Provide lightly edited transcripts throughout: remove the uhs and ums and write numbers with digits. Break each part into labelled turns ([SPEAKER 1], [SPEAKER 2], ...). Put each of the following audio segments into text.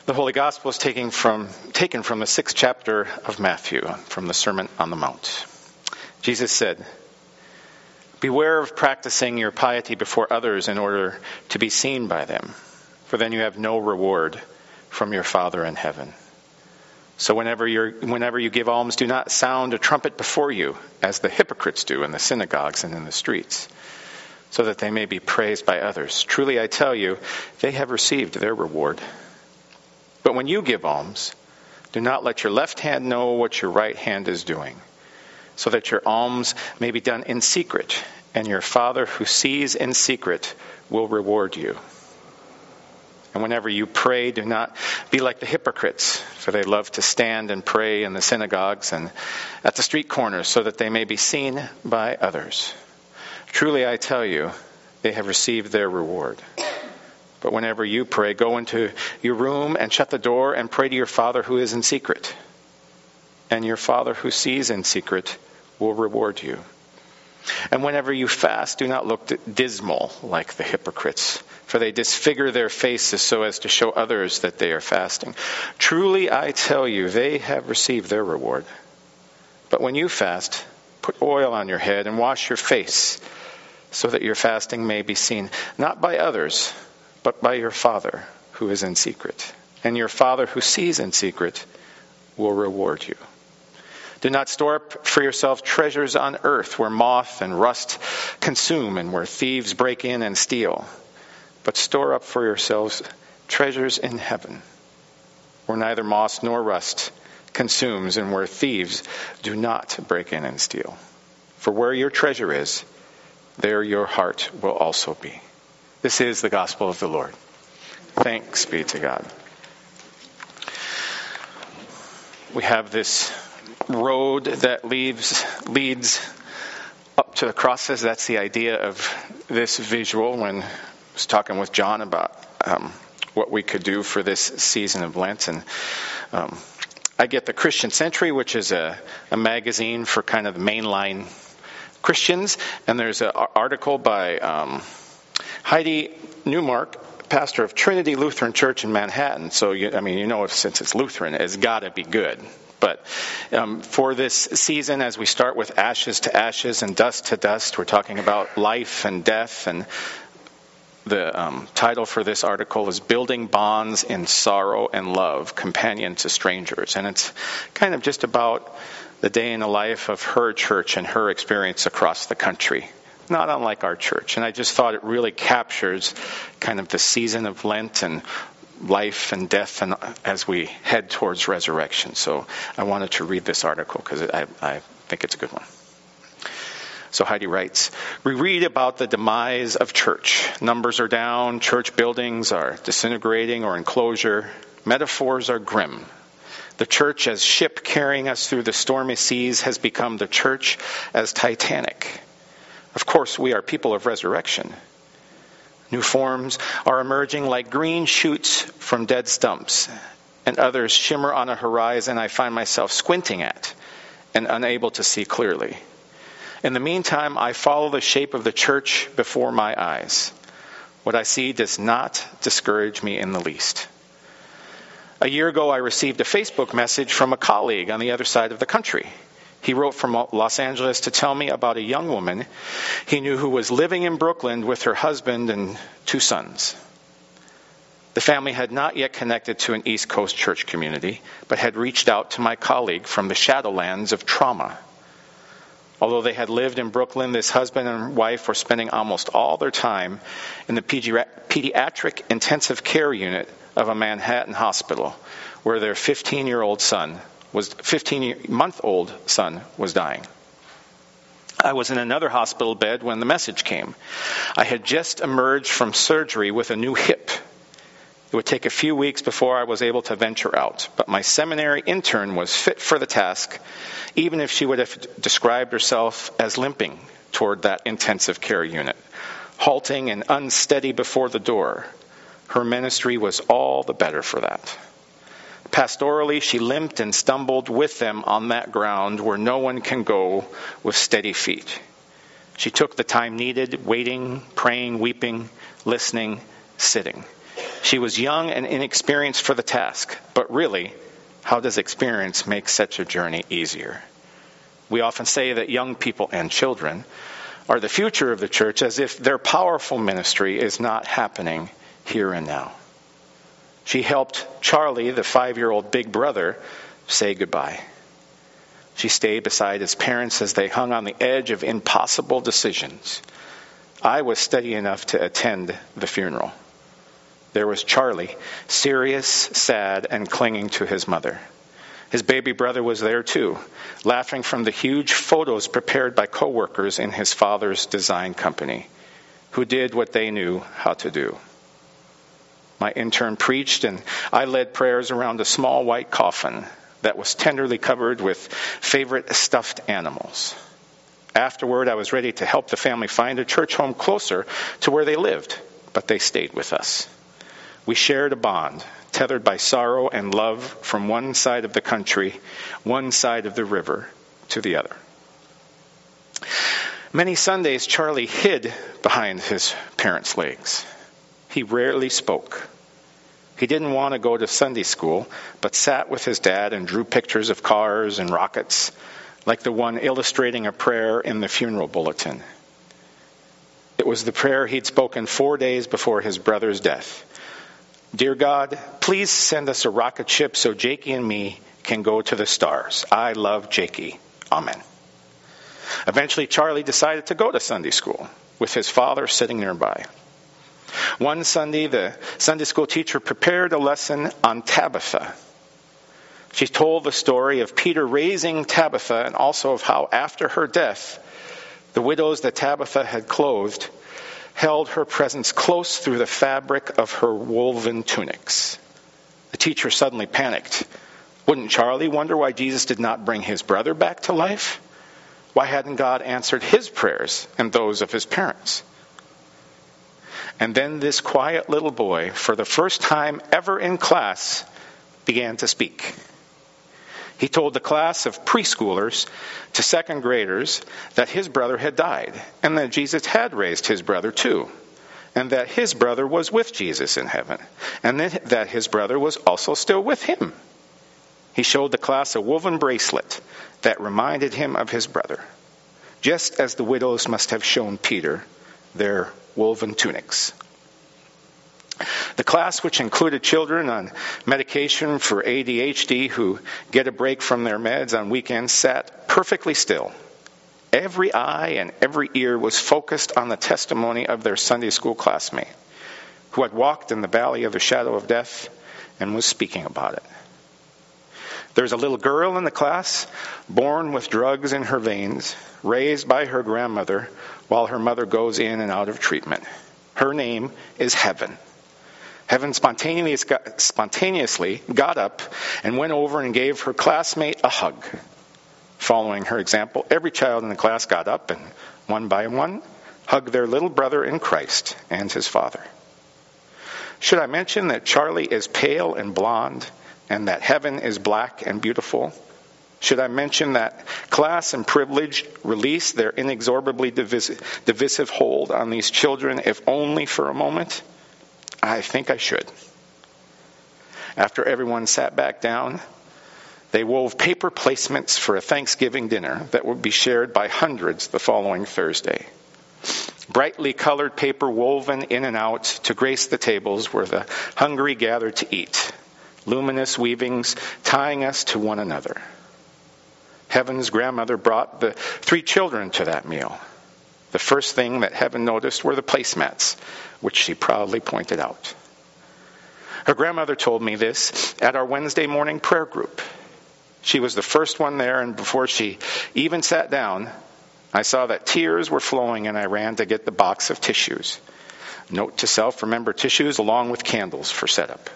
[SPEAKER 1] The Holy Gospel is taken from the 6th chapter of Matthew, from the Sermon on the Mount. Jesus said, "Beware of practicing your piety before others in order to be seen by them, for then you have no reward from your Father in heaven. So whenever you give alms, do not sound a trumpet before you, as the hypocrites do in the synagogues and in the streets, so that they may be praised by others. Truly I tell you, they have received their reward. But when you give alms, do not let your left hand know what your right hand is doing, so that your alms may be done in secret, and your Father who sees in secret will reward you. And whenever you pray, do not be like the hypocrites, for they love to stand and pray in the synagogues and at the street corners, so that they may be seen by others. Truly I tell you, they have received their reward. But whenever you pray, go into your room and shut the door and pray to your Father who is in secret. And your Father who sees in secret will reward you. And whenever you fast, do not look dismal like the hypocrites, for they disfigure their faces so as to show others that they are fasting. Truly I tell you, they have received their reward. But when you fast, put oil on your head and wash your face, so that your fasting may be seen not by others, but by your Father who is in secret. And your Father who sees in secret will reward you. Do not store up for yourself treasures on earth, where moth and rust consume and where thieves break in and steal. But store up for yourselves treasures in heaven, where neither moth nor rust consumes and where thieves do not break in and steal. For where your treasure is, there your heart will also be." This is the gospel of the Lord. Thanks be to God. We have this road that leads up to the crosses. That's the idea of this visual when I was talking with John about what we could do for this season of Lent. And I get the Christian Century, which is a magazine for kind of the mainline Christians. And there's an article by Heidi Newmark, pastor of Trinity Lutheran Church in Manhattan. So, since it's Lutheran, it's got to be good. But for this season, as we start with ashes to ashes and dust to dust, we're talking about life and death. And the title for this article is "Building Bonds in Sorrow and Love, Companion to Strangers." And it's kind of just about the day in the life of her church and her experience across the country. Not unlike our church. And I just thought it really captures kind of the season of Lent and life and death and as we head towards resurrection. So I wanted to read this article because I think it's a good one. So Heidi writes, "We read about the demise of church. Numbers are down, church buildings are disintegrating or in closure. Metaphors are grim. The church as ship carrying us through the stormy seas has become the church as Titanic. Of course, we are people of resurrection. New forms are emerging like green shoots from dead stumps, and others shimmer on a horizon I find myself squinting at and unable to see clearly. In the meantime, I follow the shape of the church before my eyes. What I see does not discourage me in the least. A year ago, I received a Facebook message from a colleague on the other side of the country. He wrote from Los Angeles to tell me about a young woman he knew who was living in Brooklyn with her husband and 2 sons. The family had not yet connected to an East Coast church community, but had reached out to my colleague from the Shadowlands of trauma. Although they had lived in Brooklyn, this husband and wife were spending almost all their time in the pediatric intensive care unit of a Manhattan hospital, where their 15-month-old son was dying. I was in another hospital bed when the message came. I had just emerged from surgery with a new hip. It would take a few weeks before I was able to venture out, but my seminary intern was fit for the task, even if she would have described herself as limping toward that intensive care unit, halting and unsteady before the door. Her ministry was all the better for that. Pastorally, she limped and stumbled with them on that ground where no one can go with steady feet. She took the time needed, waiting, praying, weeping, listening, sitting. She was young and inexperienced for the task, but really, how does experience make such a journey easier? We often say that young people and children are the future of the church, as if their powerful ministry is not happening here and now. She helped Charlie, the 5-year-old big brother, say goodbye. She stayed beside his parents as they hung on the edge of impossible decisions. I was steady enough to attend the funeral. There was Charlie, serious, sad, and clinging to his mother. His baby brother was there too, laughing from the huge photos prepared by coworkers in his father's design company, who did what they knew how to do. My intern preached, and I led prayers around a small white coffin that was tenderly covered with favorite stuffed animals. Afterward, I was ready to help the family find a church home closer to where they lived, but they stayed with us. We shared a bond, tethered by sorrow and love from one side of the country, one side of the river, to the other. Many Sundays, Charlie hid behind his parents' legs. He rarely spoke. He didn't want to go to Sunday school, but sat with his dad and drew pictures of cars and rockets, like the one illustrating a prayer in the funeral bulletin. It was the prayer he'd spoken 4 days before his brother's death. Dear God, please send us a rocket ship so Jakey and me can go to the stars. I love Jakey. Amen. Eventually, Charlie decided to go to Sunday school, with his father sitting nearby. One Sunday, the Sunday school teacher prepared a lesson on Tabitha. She told the story of Peter raising Tabitha, and also of how after her death, the widows that Tabitha had clothed held her presence close through the fabric of her woven tunics. The teacher suddenly panicked. Wouldn't Charlie wonder why Jesus did not bring his brother back to life? Why hadn't God answered his prayers and those of his parents? And then this quiet little boy, for the first time ever in class, began to speak. He told the class of preschoolers to second graders that his brother had died, and that Jesus had raised his brother too, and that his brother was with Jesus in heaven, and that his brother was also still with him. He showed the class a woven bracelet that reminded him of his brother, just as the widows must have shown Peter their woven tunics. The class, which included children on medication for ADHD who get a break from their meds on weekends, sat perfectly still. Every eye and every ear was focused on the testimony of their Sunday school classmate, who had walked in the valley of the shadow of death and was speaking about it. There's a little girl in the class, born with drugs in her veins, raised by her grandmother while her mother goes in and out of treatment. Her name is Heaven. Heaven spontaneously got up and went over and gave her classmate a hug. Following her example, every child in the class got up and, one by one, hugged their little brother in Christ and his father. Should I mention that Charlie is pale and blonde, and that Heaven is black and beautiful? Should I mention that class and privilege release their inexorably divisive hold on these children, if only for a moment? I think I should. After everyone sat back down, they wove paper placements for a Thanksgiving dinner that would be shared by hundreds the following Thursday. Brightly colored paper woven in and out to grace the tables where the hungry gathered to eat. Luminous weavings tying us to one another. Heaven's grandmother brought the 3 children to that meal. The first thing that Heaven noticed were the placemats, which she proudly pointed out. Her grandmother told me this at our Wednesday morning prayer group. She was the first one there, and before she even sat down, I saw that tears were flowing, and I ran to get the box of tissues. Note to self, remember tissues along with candles for setup.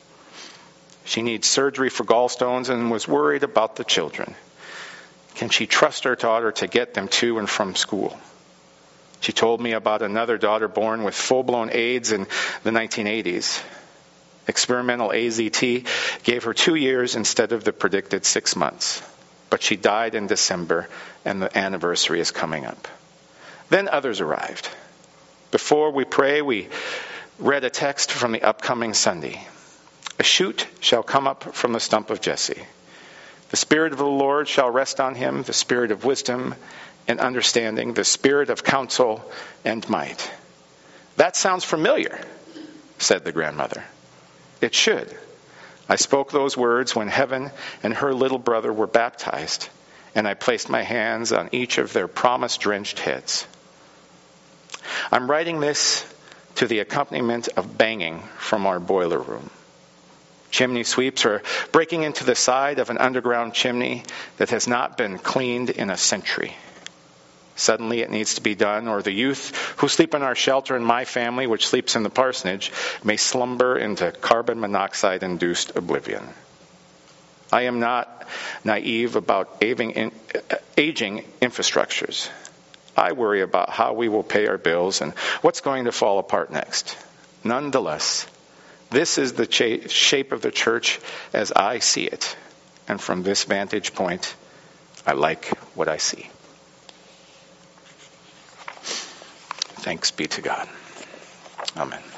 [SPEAKER 1] She needs surgery for gallstones and was worried about the children. Can she trust her daughter to get them to and from school? She told me about another daughter born with full-blown AIDS in the 1980s. Experimental AZT gave her 2 years instead of the predicted 6 months. But she died in December, and the anniversary is coming up. Then others arrived. Before we pray, we read a text from the upcoming Sunday. A shoot shall come up from the stump of Jesse. The Spirit of the Lord shall rest on him, the Spirit of wisdom and understanding, the Spirit of counsel and might. That sounds familiar, said the grandmother. It should. I spoke those words when Heaven and her little brother were baptized, and I placed my hands on each of their promise-drenched heads. I'm writing this to the accompaniment of banging from our boiler room. Chimney sweeps are breaking into the side of an underground chimney that has not been cleaned in a century. Suddenly it needs to be done, or the youth who sleep in our shelter and my family, which sleeps in the parsonage, may slumber into carbon monoxide-induced oblivion. I am not naive about aging infrastructures. I worry about how we will pay our bills and what's going to fall apart next. Nonetheless, this is the shape of the church as I see it. And from this vantage point, I like what I see. Thanks be to God. Amen.